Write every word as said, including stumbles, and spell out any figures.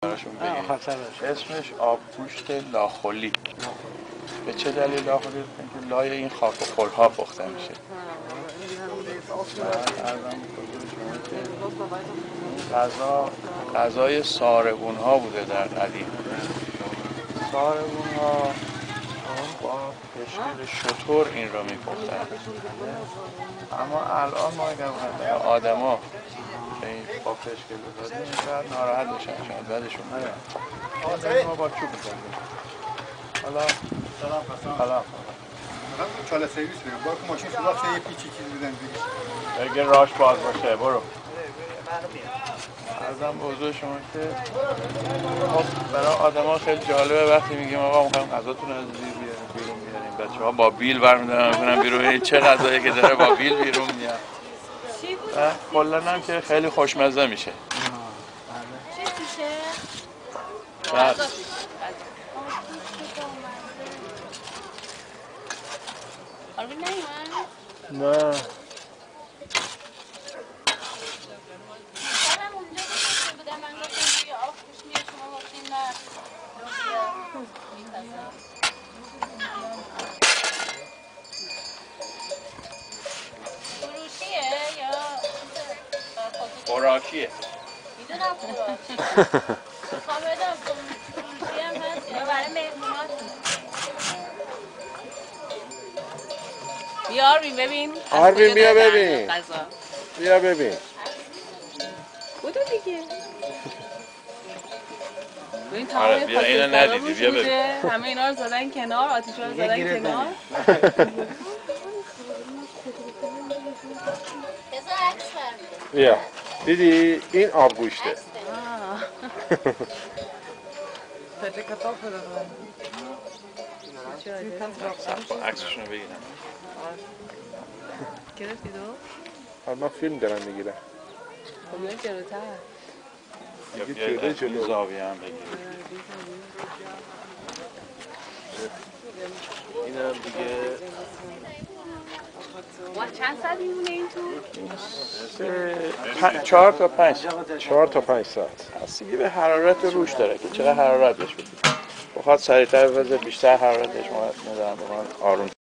براشون بگیم. اسمش آبگوشت لاخولی. به چه دلیل لاخولی؟ اینکه لای این خاک و خلها پخته میشه. غذا غذای ساربون ها بوده در قدیم. ساربون ها با پشکل شتر این رو میپختن، اما الان ما اگر آدم ها با پشکل بزدیم شاید ناراحت بشن، شاید بدشون میاد. ما با چوب بزنیم. حالا سلام سلام چاله سرویس بریم با که ماشین سراغ چه یه پیچی چیز بدن دیگه اگه راش باز باشه برو. ارزم به حضور شما که خب برای آدم ها خیلی جالبه وقتی میگیم آقا میخوایم غذاتون از بیرون بیاریم، بچه ها با بیل برمیدارن میکنن بیرون، چه غذایی که داره با بیل بیرون میاد و کلا هم که خیلی خوشمزه میشه. چه میشه؟ بس آروین نیومد؟ نه فروشیه یا خوراکیه؟ میدونم خوراکیه. میخوام بدم فروشی هم هست یا برای مهمونات. بیا آروین ببین. آروین بیا ببین. بیا ببین. بودو دیگه. ببین آره تمام بیا اینو ندیدی بیا ببین. همه اینا رو زدن کنار، آتیش رو زدن کنار. بیا دیدی این آبگوشته. عکسشون رو بگیرم. گرفتی دو؟ حالا من فیلم دارم میگیرم. خب بیاید جلوتر. یا بیاید جلو زاویه هم بگیرم. این هم دیگه چند ساعت میمونه این تو؟ چهار تا پنج چهار تا پنج ساعت. بستگی به حرارت روش داره که چقدر حرارت بهش بدید. بخواد سریعتر بذاره بیشتر حرارتش میاد، نمیدونم بخواد آروم